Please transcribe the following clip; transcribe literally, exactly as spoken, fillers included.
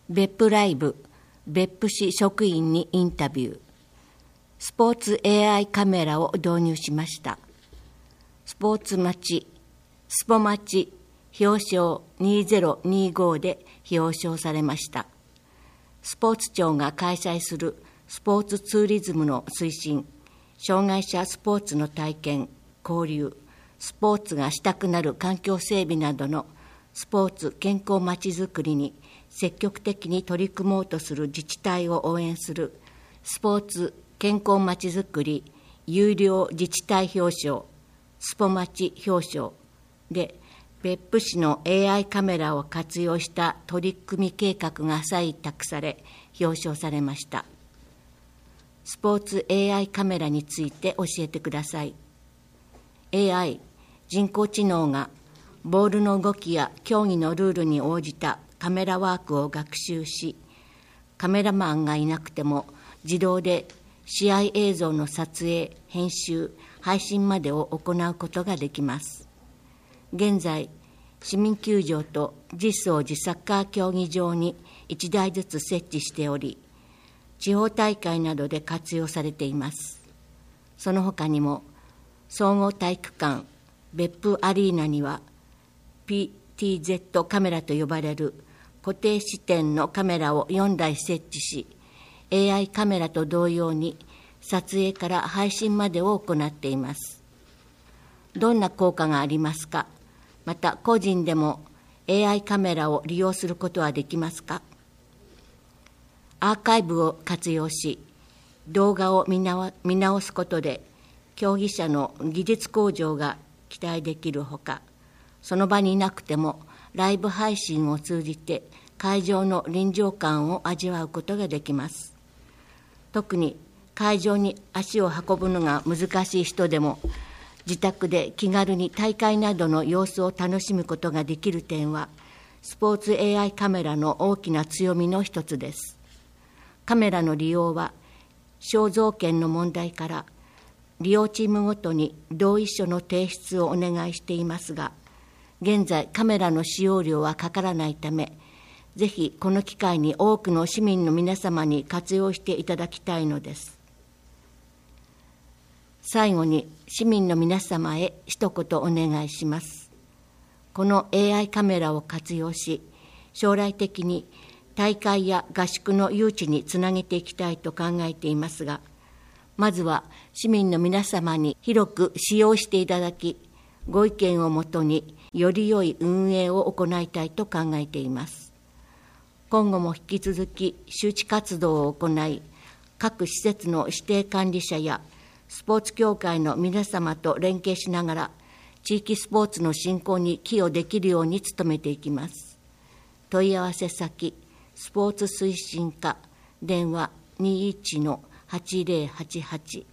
別府ライブ、別府市職員にインタビュー。スポーツ エーアイ カメラを導入しました。スポーツ町、スポ町表彰にせんにじゅうごで表彰されました。スポーツ庁が開催するスポーツツーリズムの推進、障害者スポーツの体験、交流、スポーツがしたくなる環境整備などのスポーツ健康まちづくりに積極的に取り組もうとする自治体を応援するスポーツ健康まちづくり優良自治体表彰、スポまち表彰で、別府市の エーアイ カメラを活用した取り組み計画が採択され、表彰されました。スポーツ エーアイ カメラについて教えてください。エーアイ、人工知能がボールの動きや競技のルールに応じたカメラワークを学習し、カメラマンがいなくても自動で試合映像の撮影、編集、配信までを行うことができます。現在、市民球場と実相寺サッカー競技場にいちだいずつ設置しており、地方大会などで活用されています。その他にも、総合体育館、別府アリーナには、ピーティーゼット カメラと呼ばれる固定視点のカメラをよんだい設置し、エーアイ カメラと同様に撮影から配信までを行っています。どんな効果がありますか？また個人でも エーアイ カメラを利用することはできますか？アーカイブを活用し、動画を見直、見直すことで競技者の技術向上が期待できるほか、その場にいなくてもライブ配信を通じて会場の臨場感を味わうことができます。特に会場に足を運ぶのが難しい人でも、自宅で気軽に大会などの様子を楽しむことができる点は、スポーツ エーアイ カメラの大きな強みの一つです。カメラの利用は、肖像権の問題から利用チームごとに同意書の提出をお願いしていますが、現在カメラの使用料はかからないため、ぜひこの機会に多くの市民の皆様に活用していただきたいのです。最後に市民の皆様へ一言お願いします。この エーアイ カメラを活用し、将来的に大会や合宿の誘致につなげていきたいと考えていますが、まずは市民の皆様に広く使用していただき、ご意見をもとにより良い運営を行いたいと考えています。今後も引き続き周知活動を行い、各施設の指定管理者やスポーツ協会の皆様と連携しながら、地域スポーツの振興に寄与できるように努めていきます。問い合わせ先、スポーツ推進課、電話にじゅういちのはちぜろはちはち。